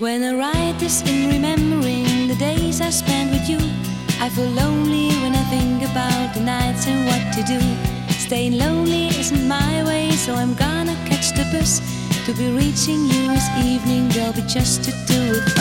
When I write this in remembering the days I spent with you, I feel lonely when I think about the nights and what to do. Staying lonely isn't my way, so I'm gonna catch the bus to be reaching you this evening. There'll be just to do with